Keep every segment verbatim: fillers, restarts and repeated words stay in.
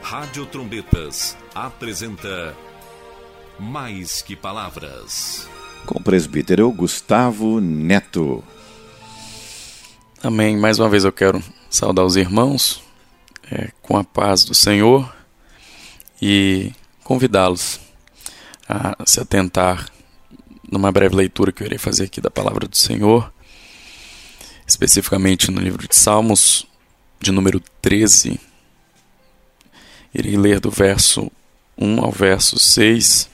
Rádio Trombetas apresenta Mais que Palavras, com o presbítero Gustavo Neto. Amém. Mais uma vez eu quero saudar os irmãos é, com a paz do Senhor e convidá-los a se atentar numa breve leitura que eu irei fazer aqui da Palavra do Senhor, especificamente no livro de Salmos, de número treze. Irei ler do verso um ao verso seis,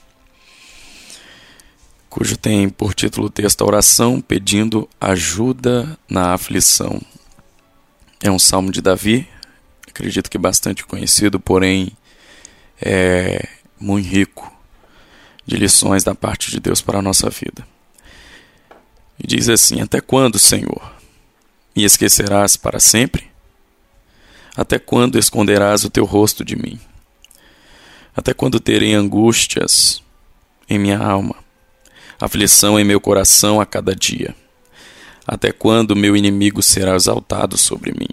cujo tem por título o texto a oração pedindo ajuda na aflição. É um salmo de Davi, acredito que bastante conhecido, porém é muito rico de lições da parte de Deus para a nossa vida. E diz assim: até quando, Senhor, me esquecerás para sempre? Até quando esconderás o teu rosto de mim? Até quando terei angústias em minha alma, aflição em meu coração a cada dia? Até quando meu inimigo será exaltado sobre mim?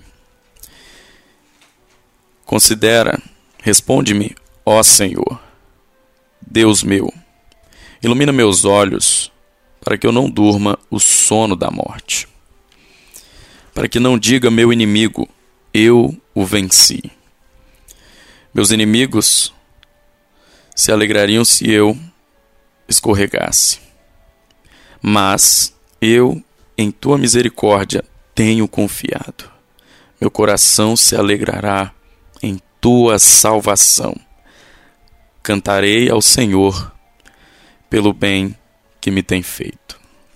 Considera, responde-me, ó Senhor, Deus meu, ilumina meus olhos, para que eu não durma o sono da morte, para que não diga meu inimigo, eu o venci. Meus inimigos se alegrariam se eu escorregasse. Mas eu, em tua misericórdia, tenho confiado. Meu coração se alegrará em tua salvação. Cantarei ao Senhor pelo bem que me tem feito.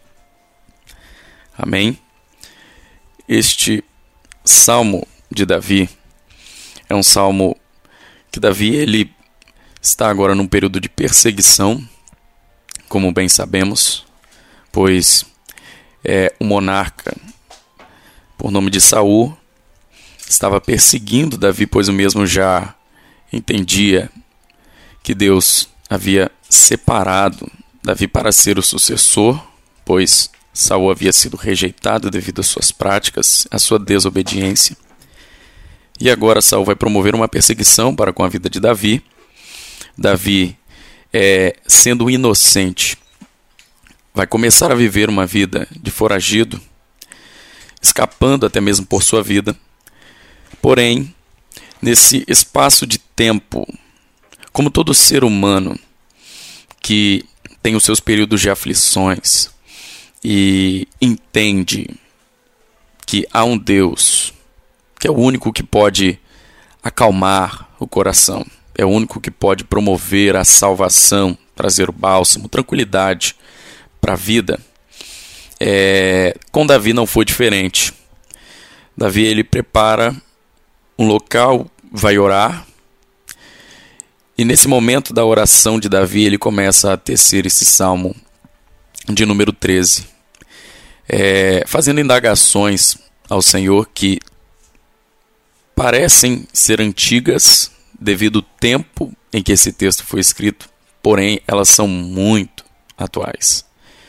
Amém? Este salmo de Davi é um salmo que Davi ele está agora num período de perseguição, como bem sabemos, pois é, o monarca, por nome de Saul, estava perseguindo Davi, pois o mesmo já entendia que Deus havia separado Davi para ser o sucessor, pois Saul havia sido rejeitado devido às suas práticas, à sua desobediência. E agora Saul vai promover uma perseguição para com a vida de Davi. Davi, é, sendo inocente, vai começar a viver uma vida de foragido, escapando até mesmo por sua vida. Porém, nesse espaço de tempo, como todo ser humano que tem os seus períodos de aflições e entende que há um Deus que é o único que pode acalmar o coração, é o único que pode promover a salvação, trazer o bálsamo, tranquilidade para a vida. É, com Davi não foi diferente. Davi ele prepara um local, vai orar, e nesse momento da oração de Davi ele começa a tecer esse salmo de número treze, é, fazendo indagações ao Senhor que parecem ser antigas devido ao tempo em que esse texto foi escrito, porém elas são muito atuais.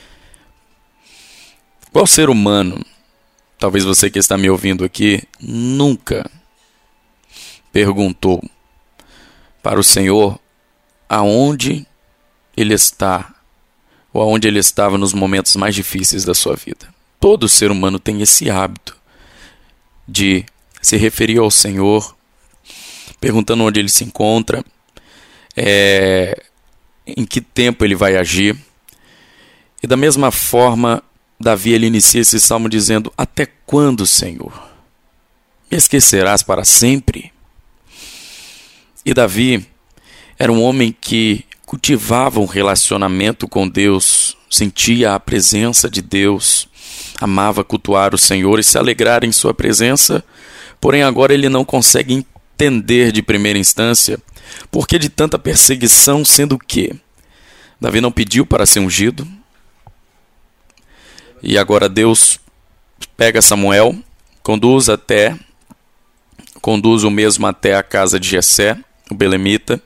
Qual ser humano, talvez você que está me ouvindo aqui, nunca perguntou para o Senhor aonde Ele está, ou aonde Ele estava nos momentos mais difíceis da sua vida? Todo ser humano tem esse hábito de se referir ao Senhor, perguntando onde Ele se encontra, é, em que tempo Ele vai agir. E da mesma forma, Davi ele inicia esse salmo dizendo: até quando, Senhor? Me esquecerás para sempre? E Davi era um homem que cultivava um relacionamento com Deus, sentia a presença de Deus, amava cultuar o Senhor e se alegrar em sua presença. Porém agora ele não consegue entender de primeira instância por que de tanta perseguição, sendo que Davi não pediu para ser ungido. E agora Deus pega Samuel, conduz até, conduz o mesmo até a casa de Jessé, o belemita,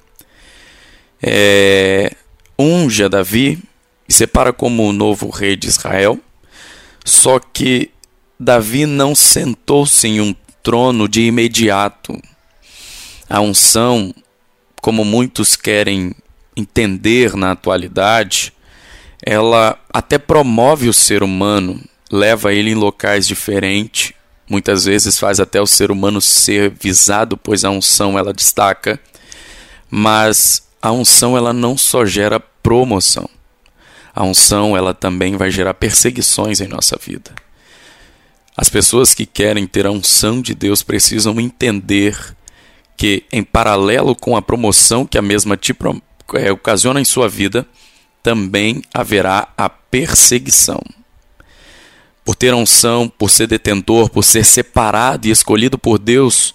é, unge a Davi e separa como o novo rei de Israel. Só que Davi não sentou-se em um trono de imediato. A unção, como muitos querem entender na atualidade, ela até promove o ser humano, leva ele em locais diferentes, muitas vezes faz até o ser humano ser visado, pois a unção ela destaca, mas a unção ela não só gera promoção, a unção ela também vai gerar perseguições em nossa vida. As pessoas que querem ter a unção de Deus precisam entender que, em paralelo com a promoção que a mesma te é, ocasiona em sua vida, também haverá a perseguição. Por ter a unção, por ser detentor, por ser separado e escolhido por Deus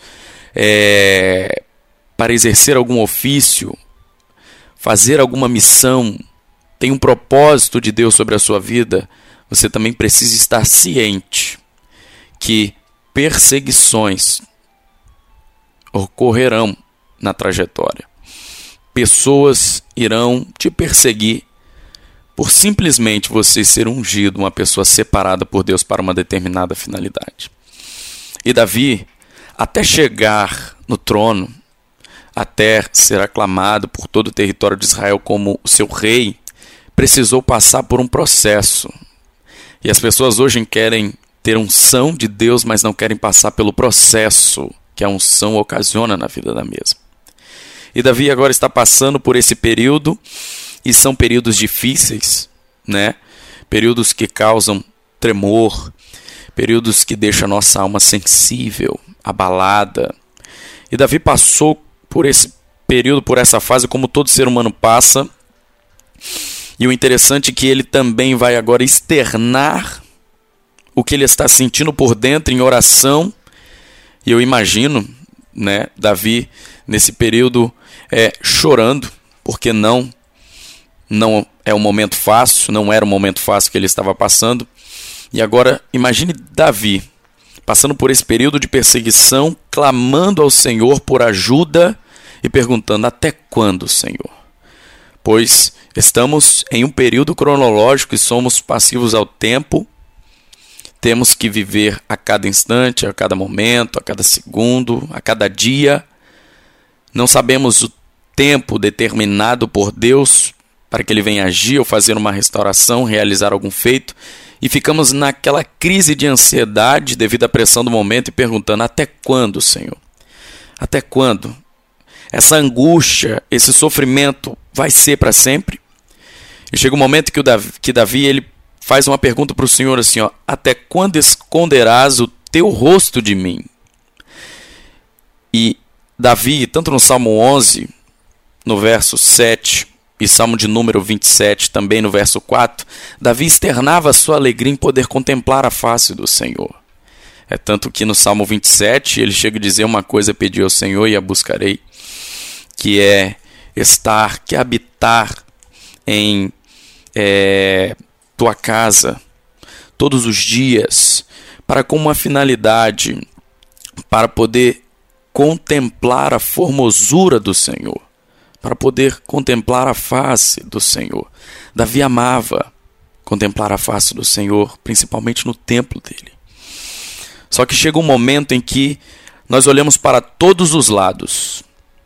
é, para exercer algum ofício, fazer alguma missão, tem um propósito de Deus sobre a sua vida, você também precisa estar ciente que perseguições ocorrerão na trajetória. Pessoas irão te perseguir por simplesmente você ser ungido, uma pessoa separada por Deus para uma determinada finalidade. E Davi, até chegar no trono, até ser aclamado por todo o território de Israel como o seu rei, precisou passar por um processo. E as pessoas hoje querem ter unção de Deus, mas não querem passar pelo processo que a unção ocasiona na vida da mesma. E Davi agora está passando por esse período, e são períodos difíceis, né? Períodos que causam tremor, períodos que deixam a nossa alma sensível, abalada. E Davi passou por esse período, por essa fase, como todo ser humano passa. E o interessante é que ele também vai agora externar o que ele está sentindo por dentro em oração. E eu imagino, né, Davi nesse período é, chorando, porque não, não é um momento fácil, não era um momento fácil que ele estava passando. E agora imagine Davi passando por esse período de perseguição, clamando ao Senhor por ajuda e perguntando: até quando, Senhor? Pois estamos em um período cronológico e somos passivos ao tempo. Temos que viver a cada instante, a cada momento, a cada segundo, a cada dia. Não sabemos o tempo determinado por Deus para que Ele venha agir ou fazer uma restauração, realizar algum feito. E ficamos naquela crise de ansiedade devido à pressão do momento e perguntando: até quando, Senhor? Até quando? Essa angústia, esse sofrimento vai ser para sempre? E chega um momento que, o Davi, que Davi ele faz uma pergunta para o Senhor assim, ó: até quando esconderás o teu rosto de mim? E Davi, tanto no Salmo onze, no verso sete, e Salmo de número vinte e sete, também no verso quatro, Davi externava a sua alegria em poder contemplar a face do Senhor. É tanto que no Salmo vinte e sete, ele chega a dizer: uma coisa pedi ao Senhor e a buscarei, que é estar, que é habitar em é, tua casa todos os dias, para com uma finalidade, para poder contemplar a formosura do Senhor, para poder contemplar a face do Senhor. Davi amava contemplar a face do Senhor, principalmente no templo dele. Só que chega um momento em que nós olhamos para todos os lados.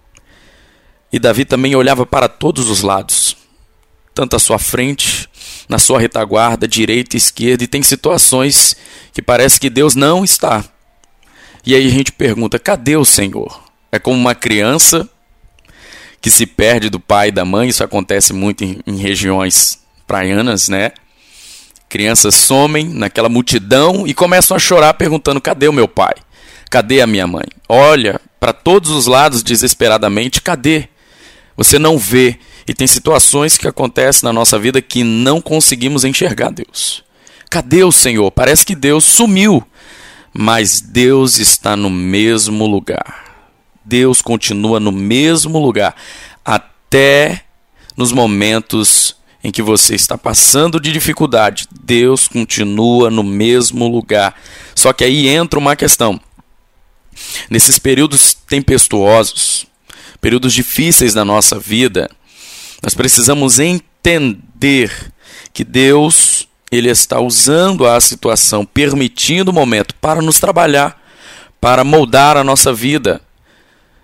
E Davi também olhava para todos os lados, tanto à sua frente, na sua retaguarda, direita e esquerda, e tem situações que parece que Deus não está. E aí a gente pergunta: cadê o Senhor? É como uma criança que se perde do pai e da mãe. Isso acontece muito em, em regiões praianas, né? Crianças somem naquela multidão e começam a chorar perguntando: cadê o meu pai? Cadê a minha mãe? Olha para todos os lados desesperadamente: cadê? Você não vê. E tem situações que acontecem na nossa vida que não conseguimos enxergar Deus. Cadê o Senhor? Parece que Deus sumiu. Mas Deus está no mesmo lugar. Deus continua no mesmo lugar. Até nos momentos em que você está passando de dificuldade, Deus continua no mesmo lugar. Só que aí entra uma questão. Nesses períodos tempestuosos, períodos difíceis da nossa vida, nós precisamos entender que Deus, Ele está usando a situação, permitindo o momento para nos trabalhar, para moldar a nossa vida.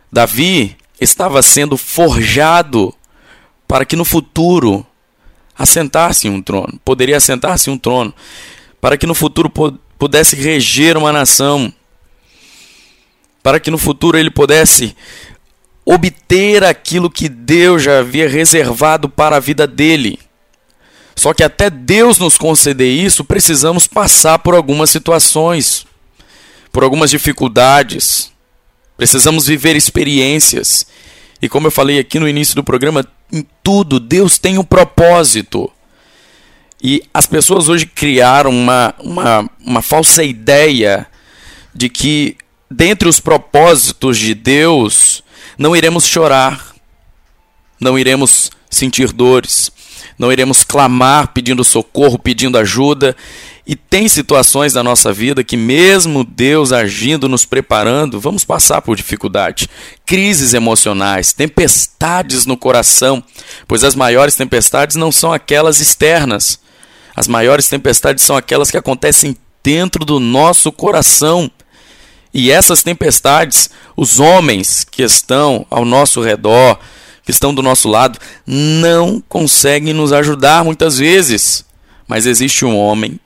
Davi estava sendo forjado para que no futuro assentasse em um trono, poderia assentar-se em um trono, para que no futuro pudesse reger uma nação, para que no futuro ele pudesse obter aquilo que Deus já havia reservado para a vida dele. Só que até Deus nos conceder isso, precisamos passar por algumas situações, por algumas dificuldades, precisamos viver experiências. E como eu falei aqui no início do programa, em tudo Deus tem um propósito. E as pessoas hoje criaram uma, uma, uma falsa ideia de que dentre os propósitos de Deus não iremos chorar, não iremos sentir dores, não iremos clamar pedindo socorro, pedindo ajuda. E tem situações na nossa vida que mesmo Deus agindo, nos preparando, vamos passar por dificuldade, crises emocionais, tempestades no coração, pois as maiores tempestades não são aquelas externas. As maiores tempestades são aquelas que acontecem dentro do nosso coração. E essas tempestades, os homens que estão ao nosso redor, que estão do nosso lado, não conseguem nos ajudar muitas vezes. Mas existe um homem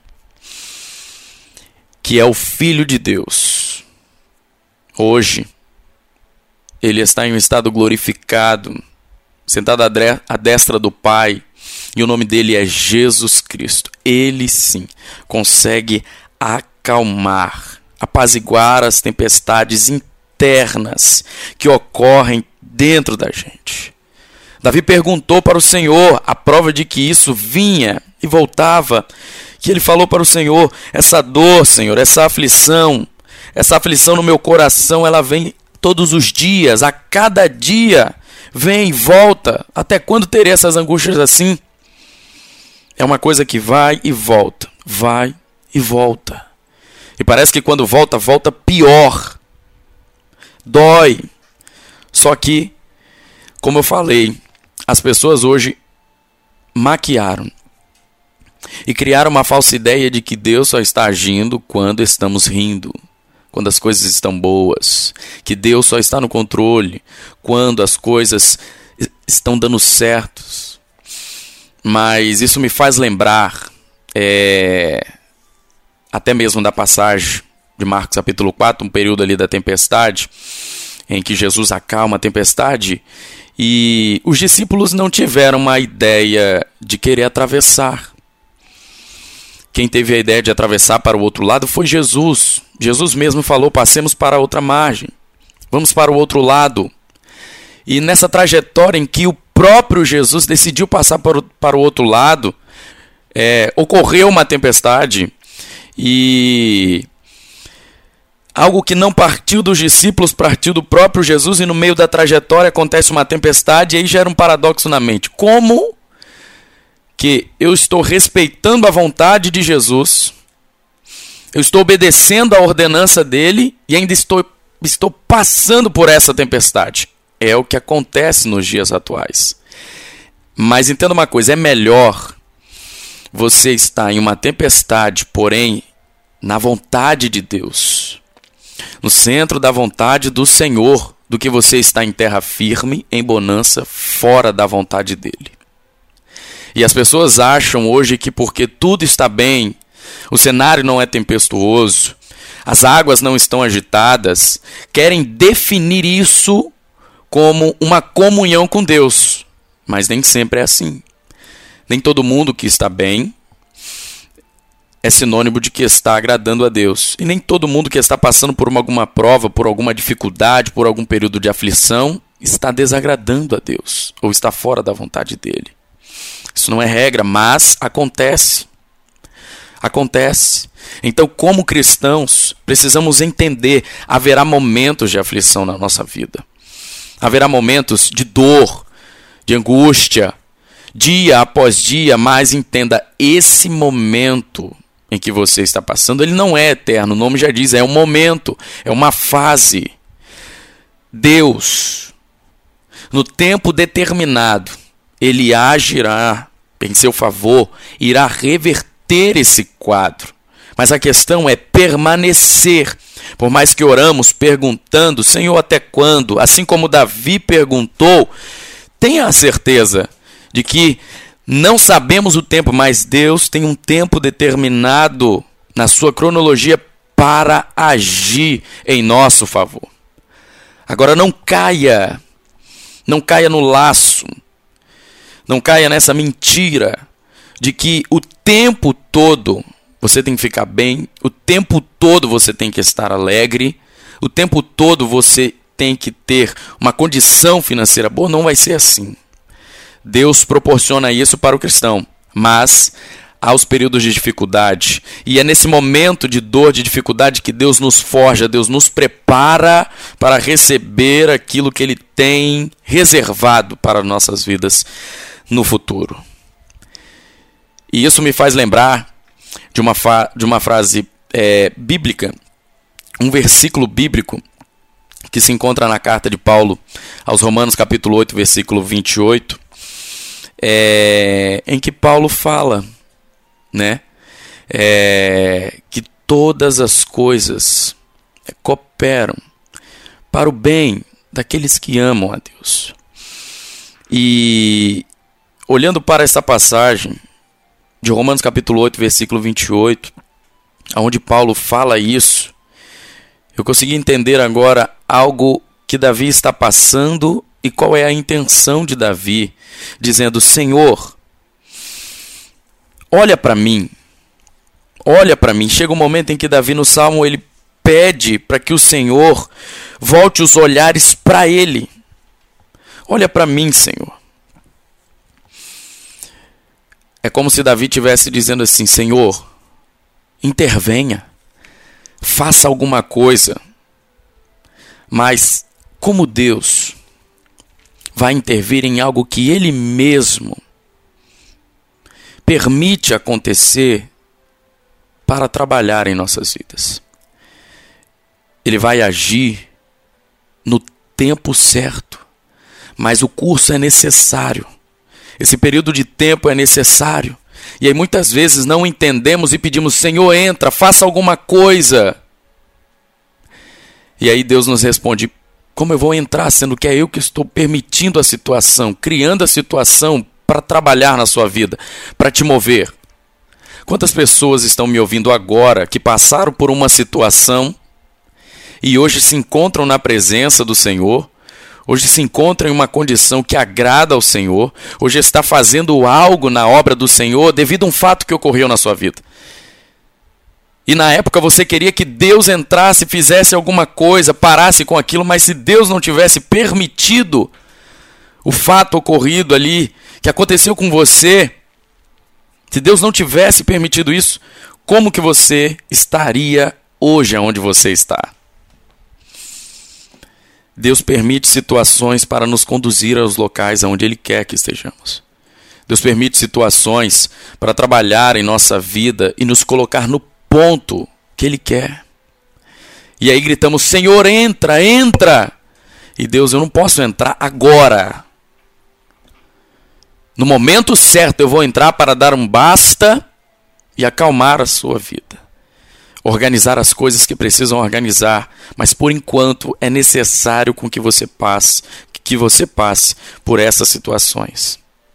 que é o Filho de Deus. Hoje, ele está em um estado glorificado, sentado à destra do Pai, e o nome dele é Jesus Cristo. Ele sim consegue acalmar, apaziguar as tempestades internas que ocorrem dentro da gente. Davi perguntou para o Senhor a prova de que isso vinha e voltava, que ele falou para o Senhor: essa dor, Senhor, essa aflição, essa aflição no meu coração, ela vem todos os dias, a cada dia, vem e volta. Até quando terei essas angústias assim? É uma coisa que vai e volta, vai e volta. E parece que quando volta, volta pior. Dói. Só que, como eu falei, as pessoas hoje maquiaram e criaram uma falsa ideia de que Deus só está agindo quando estamos rindo, quando as coisas estão boas, que Deus só está no controle quando as coisas estão dando certos. Mas isso me faz lembrar é, até mesmo da passagem de Marcos capítulo quatro, um período ali da tempestade, em que Jesus acalma a tempestade, e os discípulos não tiveram uma ideia de querer atravessar. Quem teve a ideia de atravessar para o outro lado foi Jesus. Jesus mesmo falou: passemos para a outra margem, vamos para o outro lado. E nessa trajetória em que o próprio Jesus decidiu passar para o, para o outro lado, é, ocorreu uma tempestade, e algo que não partiu dos discípulos partiu do próprio Jesus, e no meio da trajetória acontece uma tempestade, e aí gera um paradoxo na mente. Como que eu estou respeitando a vontade de Jesus, eu estou obedecendo a ordenança dele, e ainda estou, estou passando por essa tempestade? É o que acontece nos dias atuais. Mas entenda uma coisa, é melhor você estar em uma tempestade, porém na vontade de Deus, no centro da vontade do Senhor, do que você estar em terra firme, em bonança, fora da vontade dele. E as pessoas acham hoje que porque tudo está bem, o cenário não é tempestuoso, as águas não estão agitadas, querem definir isso como uma comunhão com Deus. Mas nem sempre é assim. Nem todo mundo que está bem é sinônimo de que está agradando a Deus. E nem todo mundo que está passando por uma, alguma prova, por alguma dificuldade, por algum período de aflição, está desagradando a Deus, ou está fora da vontade dele. Isso não é regra, mas acontece. Acontece. Então, como cristãos, precisamos entender: haverá momentos de aflição na nossa vida. Haverá momentos de dor, de angústia, dia após dia, mas entenda, esse momento em que você está passando, ele não é eterno, o nome já diz, é um momento, é uma fase. Deus, no tempo determinado, ele agirá em seu favor, irá reverter esse quadro. Mas a questão é permanecer, Por mais que oramos perguntando, Senhor, até quando? Assim como Davi perguntou, tenha a certeza de que não sabemos o tempo, mas Deus tem um tempo determinado na sua cronologia para agir em nosso favor. Agora não caia, não caia no laço, não caia nessa mentira de que o tempo todo você tem que ficar bem, o tempo todo você tem que estar alegre, o tempo todo você tem que ter uma condição financeira boa. Não vai ser assim. Deus proporciona isso para o cristão, mas há os períodos de dificuldade. E é nesse momento de dor, de dificuldade, que Deus nos forja, Deus nos prepara para receber aquilo que Ele tem reservado para nossas vidas no futuro. E isso me faz lembrar de uma, fa- de uma frase é, bíblica, um versículo bíblico que se encontra na carta de Paulo aos Romanos, capítulo oito, versículo vinte e oito, é, em que Paulo fala, né, é, que todas as coisas cooperam para o bem daqueles que amam a Deus. E olhando para essa passagem de Romanos capítulo oito, versículo vinte e oito, onde Paulo fala isso, eu consegui entender agora algo que Davi está passando e qual é a intenção de Davi, dizendo: Senhor, olha para mim, olha para mim. Chega um momento em que Davi no Salmo ele pede para que o Senhor volte os olhares para ele. Olha para mim, Senhor. É como se Davi estivesse dizendo assim: Senhor, intervenha, faça alguma coisa. Mas como Deus vai intervir em algo que Ele mesmo permite acontecer para trabalhar em nossas vidas? Ele vai agir no tempo certo, mas o curso é necessário. Esse período de tempo é necessário. E aí muitas vezes não entendemos e pedimos: Senhor, entra, faça alguma coisa. E aí Deus nos responde: como eu vou entrar, sendo que é eu que estou permitindo a situação, criando a situação para trabalhar na sua vida, para te mover? Quantas pessoas estão me ouvindo agora que passaram por uma situação e hoje se encontram na presença do Senhor, hoje se encontram em uma condição que agrada ao Senhor, hoje está fazendo algo na obra do Senhor devido a um fato que ocorreu na sua vida? E na época você queria que Deus entrasse, fizesse alguma coisa, parasse com aquilo, mas se Deus não tivesse permitido o fato ocorrido ali, que aconteceu com você, se Deus não tivesse permitido isso, como que você estaria hoje onde você está? Deus permite situações para nos conduzir aos locais aonde Ele quer que estejamos. Deus permite situações para trabalhar em nossa vida e nos colocar no ponto que Ele quer. E aí gritamos: Senhor, entra, entra! E Deus, eu não posso entrar agora. No momento certo eu vou entrar para dar um basta e acalmar a sua vida. Organizar as coisas que precisam organizar, mas por enquanto é necessário com que você passe, que você passe por essas situações.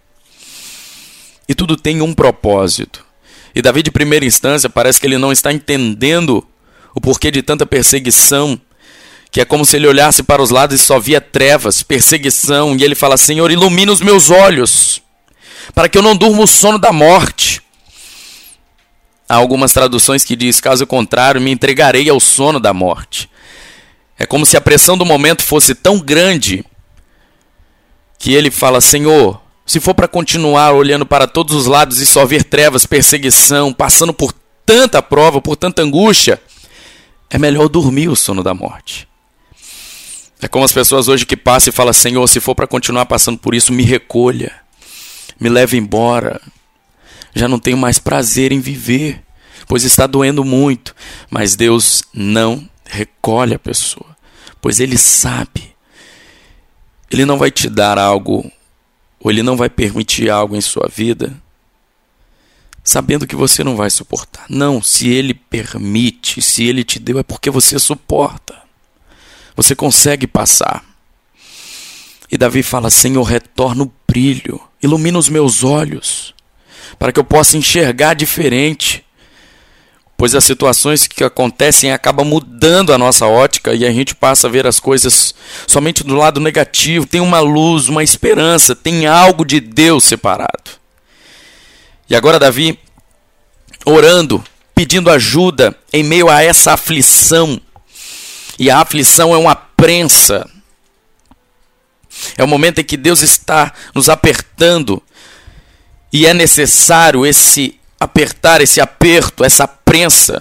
E tudo tem um propósito. E Davi, de primeira instância, parece que ele não está entendendo o porquê de tanta perseguição, que é como se ele olhasse para os lados e só via trevas, perseguição, e ele fala: Senhor, ilumina os meus olhos, para que eu não durma o sono da morte. Há algumas traduções que diz: caso contrário, me entregarei ao sono da morte. É como se a pressão do momento fosse tão grande que ele fala: Senhor, se for para continuar olhando para todos os lados e só ver trevas, perseguição, passando por tanta prova, por tanta angústia, é melhor dormir o sono da morte. É como as pessoas hoje que passam e falam: Senhor, se for para continuar passando por isso, me recolha, me leve embora. Já não tenho mais prazer em viver, pois está doendo muito. Mas Deus não recolhe a pessoa, pois Ele sabe. Ele não vai te dar algo, ou Ele não vai permitir algo em sua vida, sabendo que você não vai suportar. Não, se Ele permite, se Ele te deu, é porque você suporta. Você consegue passar. E Davi fala: Senhor, retorna o brilho, ilumina os meus olhos, para que eu possa enxergar diferente. Pois as situações que acontecem acabam mudando a nossa ótica e a gente passa a ver as coisas somente do lado negativo. Tem uma luz, uma esperança, tem algo de Deus separado. E agora Davi, orando, pedindo ajuda em meio a essa aflição. E a aflição é uma prensa. É o momento em que Deus está nos apertando. E é necessário esse apertar, esse aperto, essa prensa.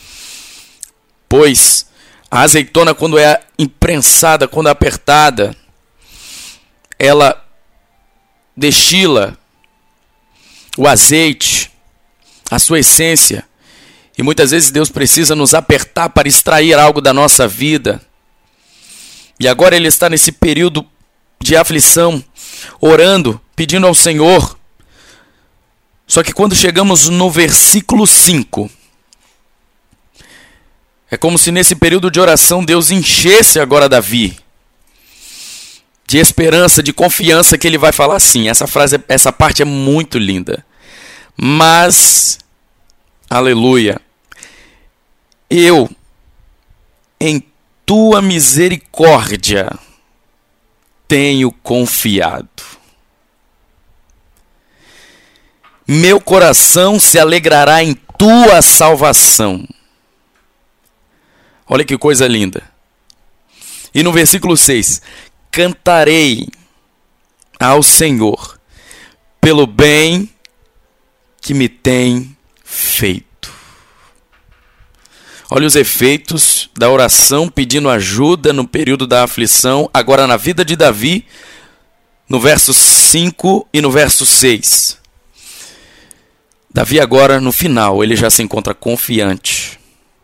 Pois a azeitona, quando é imprensada, quando é apertada, ela destila o azeite, a sua essência. E muitas vezes Deus precisa nos apertar para extrair algo da nossa vida. E agora Ele está nesse período de aflição, orando, pedindo ao Senhor. Só que quando chegamos no versículo cinco, é como se nesse período de oração Deus enchesse agora Davi de esperança, de confiança, que ele vai falar assim. Essa frase, essa parte é muito linda. Mas, aleluia, eu, em tua misericórdia, tenho confiado. Meu coração se alegrará em tua salvação. Olha que coisa linda. E no versículo seis, cantarei ao Senhor pelo bem que me tem feito. Olha os efeitos da oração pedindo ajuda no período da aflição, agora na vida de Davi, no verso cinco e no verso seis. Davi agora, no final, ele já se encontra confiante.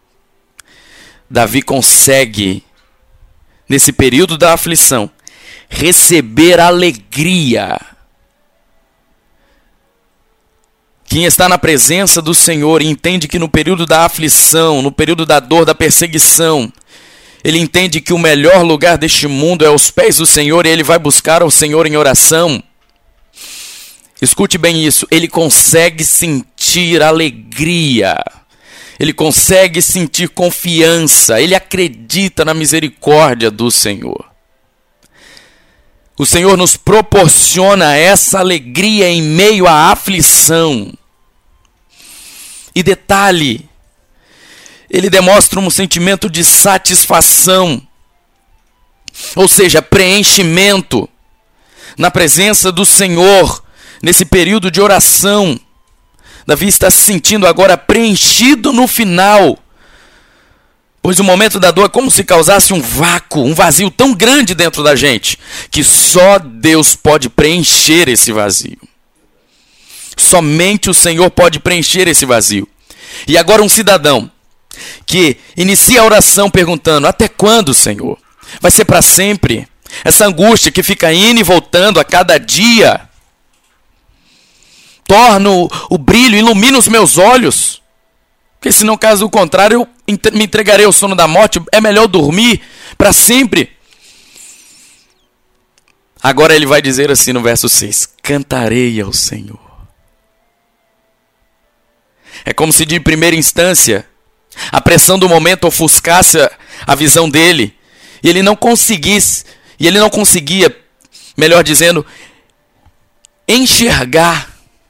Davi consegue, nesse período da aflição, receber alegria. Quem está na presença do Senhor e entende que no período da aflição, no período da dor, da perseguição, ele entende que o melhor lugar deste mundo é aos pés do Senhor e ele vai buscar ao Senhor em oração. Escute bem isso, ele consegue sentir alegria, ele consegue sentir confiança, ele acredita na misericórdia do Senhor. O Senhor nos proporciona essa alegria em meio à aflição. E detalhe, ele demonstra um sentimento de satisfação, ou seja, preenchimento na presença do Senhor. Nesse período de oração, Davi está se sentindo agora preenchido no final. Pois o momento da dor é como se causasse um vácuo, um vazio tão grande dentro da gente, que só Deus pode preencher esse vazio. Somente o Senhor pode preencher esse vazio. E agora um cidadão que inicia a oração perguntando: até quando, Senhor? Vai ser para sempre? Essa angústia que fica indo e voltando a cada dia. Torna o, o brilho, ilumina os meus olhos. Porque senão, caso contrário, eu me entregarei ao sono da morte. É melhor dormir para sempre. Agora ele vai dizer assim no verso seis: cantarei ao Senhor. É como se de primeira instância a pressão do momento ofuscasse a visão dele. E ele não conseguisse, e ele não conseguia, melhor dizendo, enxergar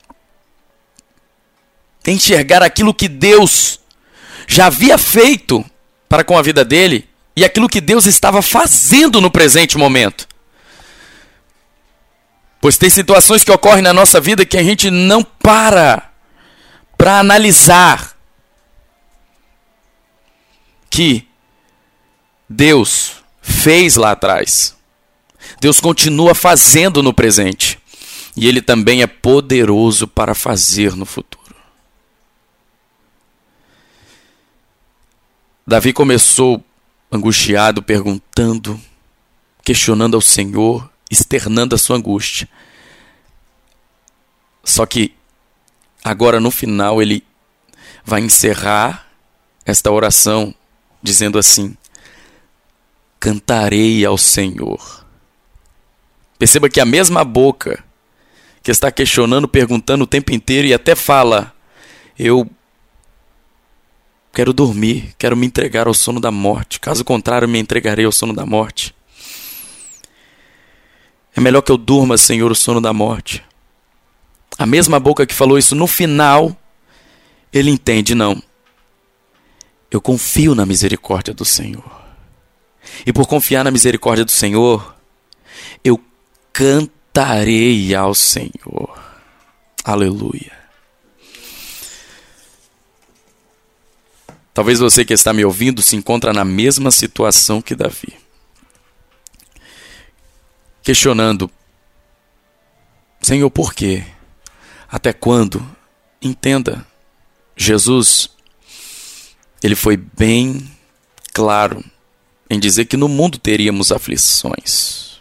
enxergar aquilo que Deus já havia feito para com a vida dele e aquilo que Deus estava fazendo no presente momento. Pois tem situações que ocorrem na nossa vida que a gente não para para analisar que Deus fez lá atrás. Deus continua fazendo no presente e Ele também é poderoso para fazer no futuro. Davi começou angustiado, perguntando, questionando ao Senhor, externando a sua angústia. Só que agora no final ele vai encerrar esta oração dizendo assim: cantarei ao Senhor. Perceba que a mesma boca que está questionando, perguntando o tempo inteiro e até fala: eu quero dormir, quero me entregar ao sono da morte, caso contrário me entregarei ao sono da morte. É melhor que eu durma, Senhor, o sono da morte. A mesma boca que falou isso, no final, ele entende: não, eu confio na misericórdia do Senhor. E por confiar na misericórdia do Senhor, eu cantarei ao Senhor. Aleluia. Talvez você que está me ouvindo se encontra na mesma situação que Davi. Questionando: Senhor, por quê? Até quando? Entenda, Jesus, ele foi bem claro em dizer que no mundo teríamos aflições.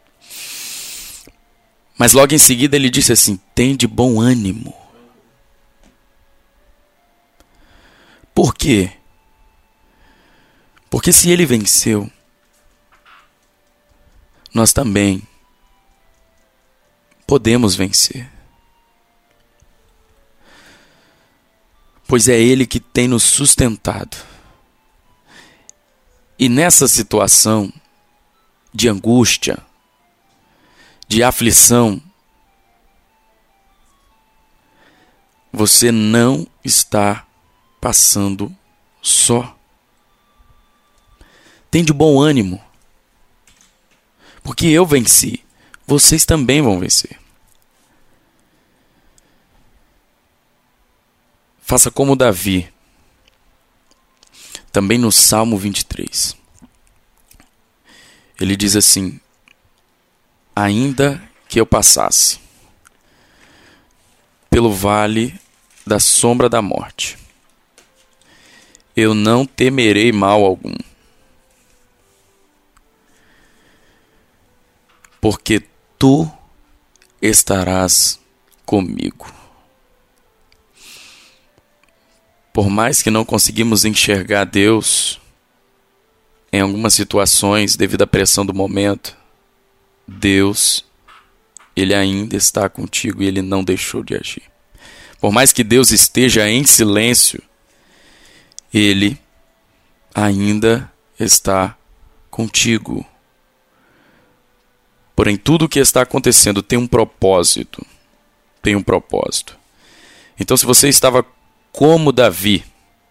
Mas logo em seguida ele disse assim: tem de bom ânimo. Por quê? Porque se ele venceu, nós também podemos vencer. Pois é ele que tem nos sustentado. E nessa situação de angústia, de aflição, você não está passando só. Tem de bom ânimo, porque eu venci, vocês também vão vencer. Faça como Davi, também no Salmo vinte e três. Ele diz assim: ainda que eu passasse pelo vale da sombra da morte, eu não temerei mal algum, porque tu estarás comigo. Por mais que não conseguimos enxergar Deus em algumas situações devido à pressão do momento, Deus, ele ainda está contigo e ele não deixou de agir. Por mais que Deus esteja em silêncio, ele ainda está contigo. Porém, tudo o que está acontecendo tem um propósito. Tem um propósito. Então, se você estava como Davi,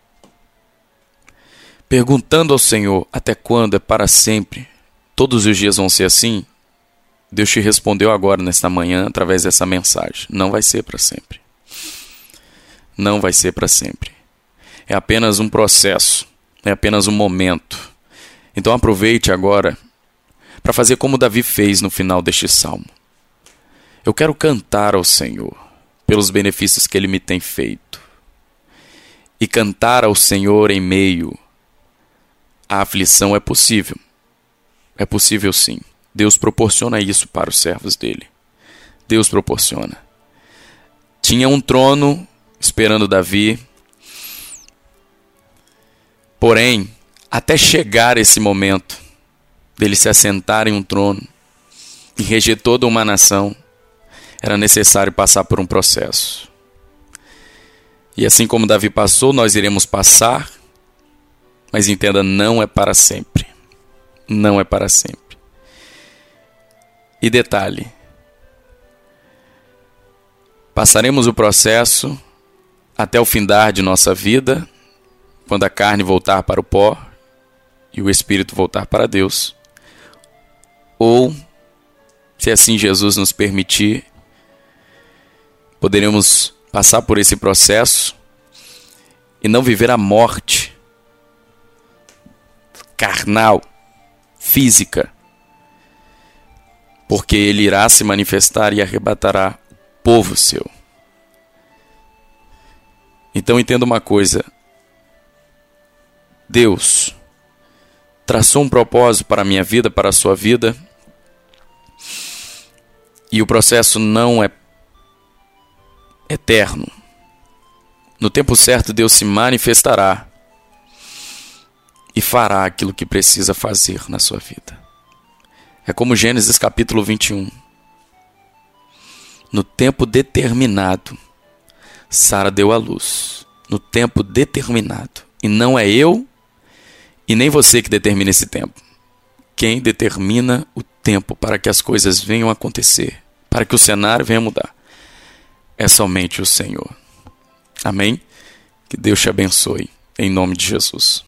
perguntando ao Senhor: até quando? É para sempre? Todos os dias vão ser assim? Deus te respondeu agora, nesta manhã, através dessa mensagem: não vai ser para sempre. Não vai ser para sempre. É apenas um processo. É apenas um momento. Então aproveite agora para fazer como Davi fez no final deste salmo. Eu quero cantar ao Senhor pelos benefícios que Ele me tem feito. E cantar ao Senhor em meio à aflição é possível. É possível sim. Deus proporciona isso para os servos dele. Deus proporciona. Tinha um trono esperando Davi. Porém, até chegar esse momento dele se assentar em um trono e reger toda uma nação, era necessário passar por um processo. E assim como Davi passou, nós iremos passar, mas entenda, não é para sempre. Não é para sempre. E detalhe, passaremos o processo até o findar de nossa vida, quando a carne voltar para o pó e o espírito voltar para Deus. Ou, se assim Jesus nos permitir, poderemos passar por esse processo e não viver a morte carnal, física, porque ele irá se manifestar e arrebatará o povo seu. Então entenda uma coisa: Deus traçou um propósito para a minha vida, para a sua vida, e o processo não é eterno, No tempo certo, Deus se manifestará e fará aquilo que precisa fazer na sua vida. É como Gênesis capítulo vinte e um. No tempo determinado, Sara deu à luz. No tempo determinado. E não é eu e nem você que determina esse tempo. Quem determina o tempo para que as coisas venham a acontecer, para que o cenário venha a mudar, é somente o Senhor. Amém? Que Deus te abençoe, em nome de Jesus.